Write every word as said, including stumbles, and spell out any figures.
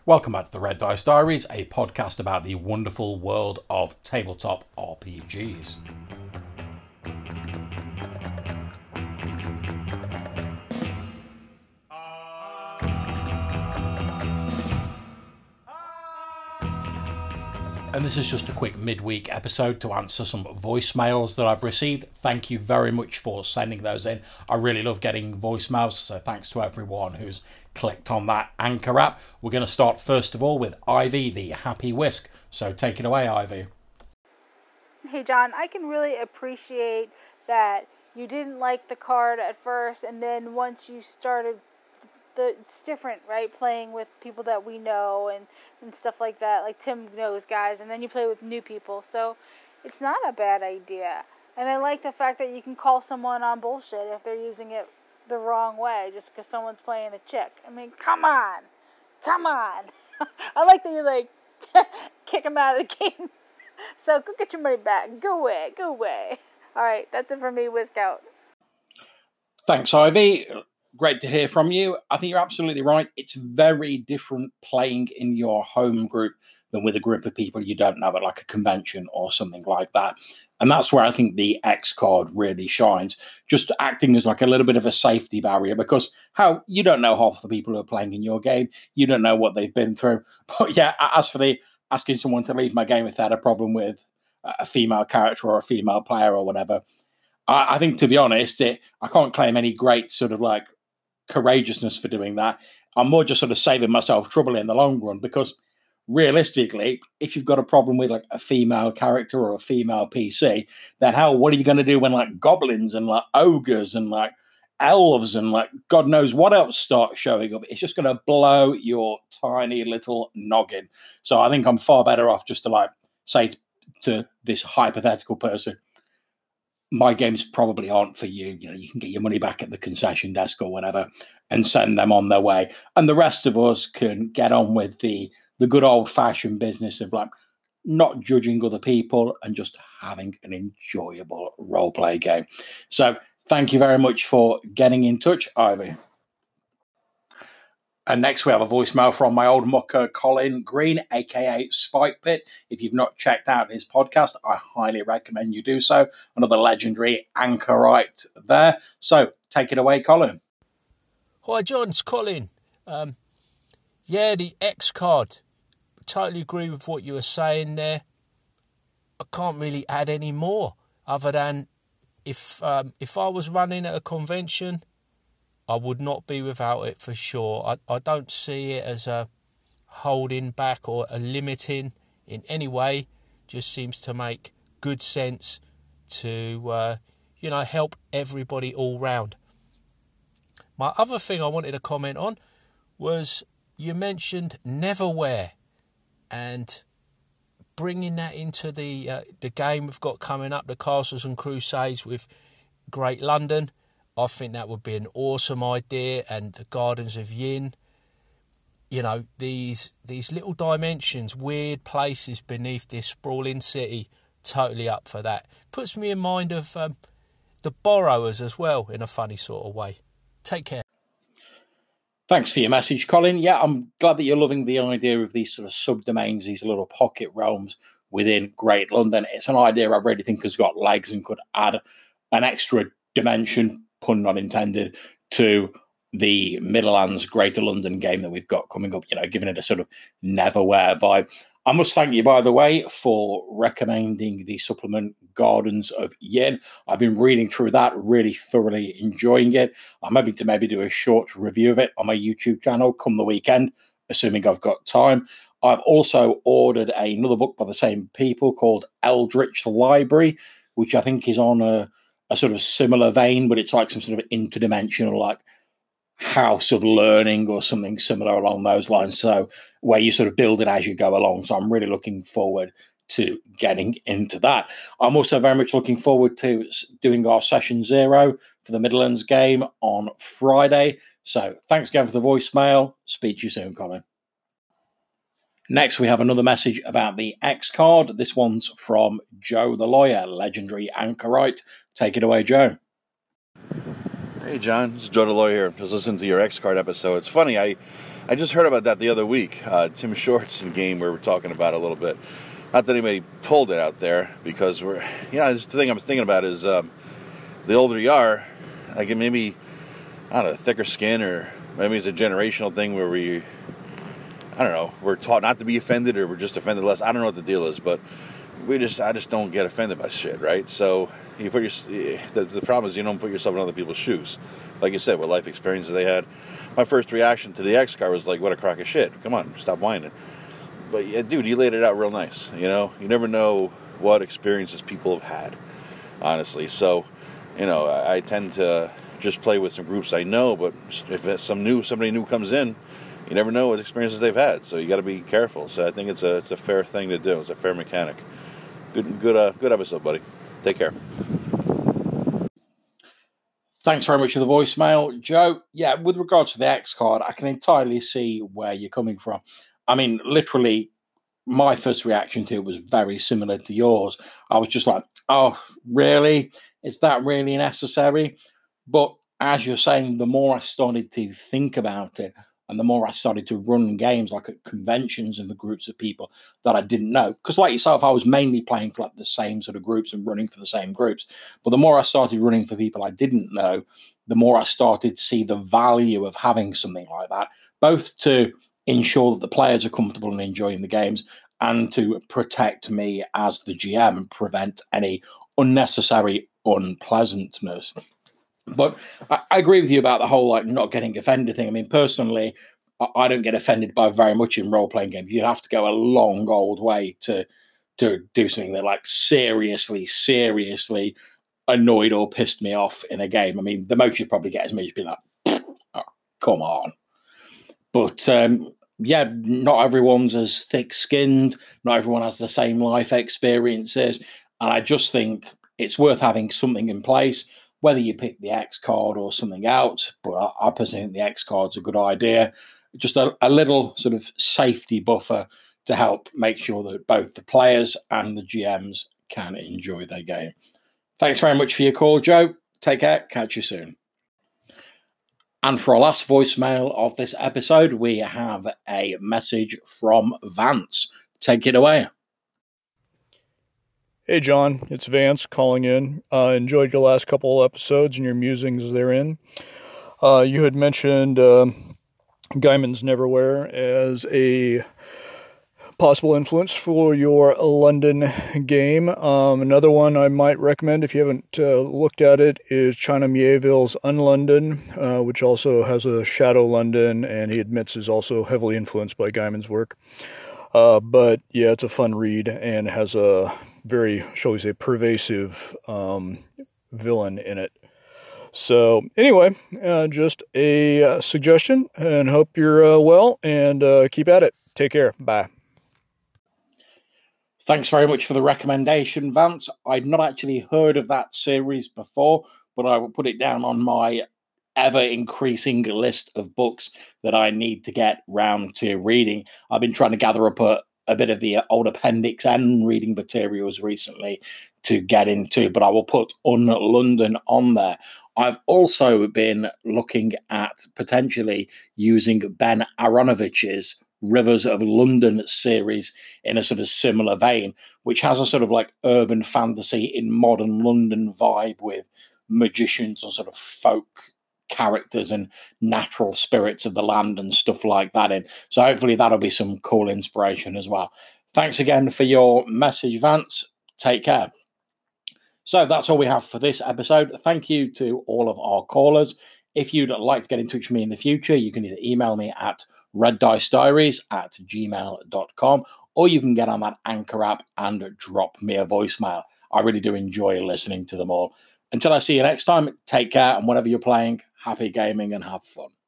Welcome back to the Red Dice Diaries, a podcast about the wonderful world of tabletop R P Gs. And this is just a quick midweek episode to answer some voicemails that I've received. Thank you very much for sending those in. I really love getting voicemails, so thanks to everyone who's clicked on that Anchor app. We're going to start first of all with Ivy, the Happy Whisk. So take it away, Ivy. Hey John, I can really appreciate that you didn't like the card at first, and then once you started, the it's different, right? Playing with people that we know and, and stuff like that. Like Tim knows guys, and then you play with new people. So it's not a bad idea. And I like the fact that you can call someone on bullshit if they're using it the wrong way just because someone's playing a chick. I mean, come on. Come on. I like that you, like, kick them out of the game. So go get your money back. Go away. Go away. All right, that's it for me, Whisk out. Thanks, Ivy. Great to hear from you. I think you're absolutely right. It's very different playing in your home group than with a group of people you don't know at like a convention or something like that. And that's where I think the X card really shines, just acting as like a little bit of a safety barrier, because how you don't know half the people who are playing in your game. You don't know what they've been through. But yeah, as for the asking someone to leave my game if they had a problem with a female character or a female player or whatever, I, I think, to be honest, it, I can't claim any great sort of like courageousness for doing that. I'm more just sort of saving myself trouble in the long run, because realistically, if you've got a problem with like a female character or a female P C, then hell, what are you going to do when like goblins and like ogres and like elves and like God knows what else start showing up? It's just going to blow your tiny little noggin. So I think I'm far better off just to like say to this hypothetical person, my games probably aren't for you. You know, you can get your money back at the concession desk or whatever and send them on their way. And the rest of us can get on with the the good old-fashioned business of like not judging other people and just having an enjoyable role-play game. So thank you very much for getting in touch, Ivy. And next we have a voicemail from my old mucker, Colin Green, a k a. Spike Pit. If you've not checked out his podcast, I highly recommend you do so. Another legendary anchorite there. So take it away, Colin. Hi, John. It's Colin. Um, yeah, the X card. Totally agree with what you were saying there. I can't really add any more other than if um, if I was running at a convention, I would not be without it for sure. I, I don't see it as a holding back or a limiting in any way. Just seems to make good sense to, uh, you know, help everybody all round. My other thing I wanted to comment on was you mentioned Neverwhere and bringing that into the uh, the game we've got coming up, the Castles and Crusades with Great London. I think that would be an awesome idea, and the Gardens of Yin. You know, these these little dimensions, weird places beneath this sprawling city, totally up for that. Puts me in mind of um, the Borrowers as well, in a funny sort of way. Take care. Thanks for your message, Colin. Yeah, I'm glad that you're loving the idea of these sort of subdomains, these little pocket realms within Great London. It's an idea I really think has got legs and could add an extra dimension, pun not intended, to the Midlands Greater London game that we've got coming up, you know, giving it a sort of Neverwhere vibe. I must thank you, by the way, for recommending the supplement Gardens of Yin. I've been reading through that, really thoroughly enjoying it. I'm hoping to maybe do a short review of it on my YouTube channel come the weekend, assuming I've got time. I've also ordered another book by the same people called Eldritch Library, which I think is on a, a sort of similar vein, but it's like some sort of interdimensional, like house of learning or something similar along those lines. So where you sort of build it as you go along. So I'm really looking forward to getting into that. I'm also very much looking forward to doing our session zero for the Midlands game on Friday. So thanks again for the voicemail. Speak to you soon, Colin. Next, we have another message about the X card. This one's from Joe the Lawyer, legendary anchorite. Take it away, Joe. Hey, John. It's Joe the Lawyer here. Just listening to your X card episode. It's funny. I I just heard about that the other week. Uh, Tim Short's game we were talking about a little bit. Not that anybody pulled it out there, because we're, you know, the thing I was thinking about is um, the older you are, like maybe, I don't know, thicker skin, or maybe it's a generational thing where we, I don't know, we're taught not to be offended, or we're just offended less. I don't know what the deal is, but we just, I just don't get offended by shit, right? So you put your, the, the problem is you don't put yourself in other people's shoes. Like you said, what life experiences they had. My first reaction to the X car was like, what a crock of shit. Come on, stop whining. But, yeah, dude, you laid it out real nice, you know? You never know what experiences people have had, honestly. So, you know, I, I tend to just play with some groups I know, but if some new somebody new comes in, you never know what experiences they've had. So you got to be careful. So I think it's a it's a fair thing to do. It's a fair mechanic. Good good uh, good episode, buddy. Take care. Thanks very much for the voicemail, Joe. Yeah, with regards to the X card, I can entirely see where you're coming from. I mean, literally, my first reaction to it was very similar to yours. I was just like, oh, really? Is that really necessary? But as you're saying, the more I started to think about it, and the more I started to run games like at conventions and the groups of people that I didn't know, because like yourself, I was mainly playing for like the same sort of groups and running for the same groups. But the more I started running for people I didn't know, the more I started to see the value of having something like that, both to ensure that the players are comfortable and enjoying the games, and to protect me as the G M and prevent any unnecessary unpleasantness. But I, I agree with you about the whole like not getting offended thing. I mean, personally, I, I don't get offended by very much in role-playing games. You'd have to go a long old way to to do something that like seriously, seriously annoyed or pissed me off in a game. I mean, the most you'd probably get is me just being like, oh, come on. But um, yeah, not everyone's as thick-skinned. Not everyone has the same life experiences. And I just think it's worth having something in place, whether you pick the X card or something else. But I, I personally think the X card's a good idea. Just a, a little sort of safety buffer to help make sure that both the players and the G Ms can enjoy their game. Thanks very much for your call, Joe. Take care. Catch you soon. And for our last voicemail of this episode, we have a message from Vance. Take it away. Hey, John. It's Vance calling in. I uh, enjoyed your last couple episodes and your musings therein. Uh, you had mentioned uh, Gaiman's Neverwhere as a possible influence for your London game. Um, another one I might recommend if you haven't uh, looked at it is China Mieville's Unlondon, uh, which also has a Shadow London, and he admits is also heavily influenced by Gaiman's work. Uh, but yeah, it's a fun read and has a very, shall we say, pervasive um, villain in it. So anyway, uh, just a uh, suggestion, and hope you're uh, well, and uh, keep at it. Take care. Bye. Thanks very much for the recommendation, Vance. I'd not actually heard of that series before, but I will put it down on my ever-increasing list of books that I need to get round to reading. I've been trying to gather up a, a bit of the old Appendix N reading materials recently to get into, but I will put Unlondon on there. I've also been looking at potentially using Ben Aronovich's Rivers of London series in a sort of similar vein, which has a sort of like urban fantasy in modern London vibe with magicians and sort of folk characters and natural spirits of the land and stuff like that in. So hopefully that'll be some cool inspiration as well. Thanks again for your message, Vance. Take care. So that's all we have for this episode. Thank you to all of our callers. If you'd like to get in touch with me in the future, you can either email me at red dice diaries at gmail dot com, or you can get on that Anchor app and drop me a voicemail. I really do enjoy listening to them all. Until I see you next time, take care, and whatever you're playing, happy gaming and have fun.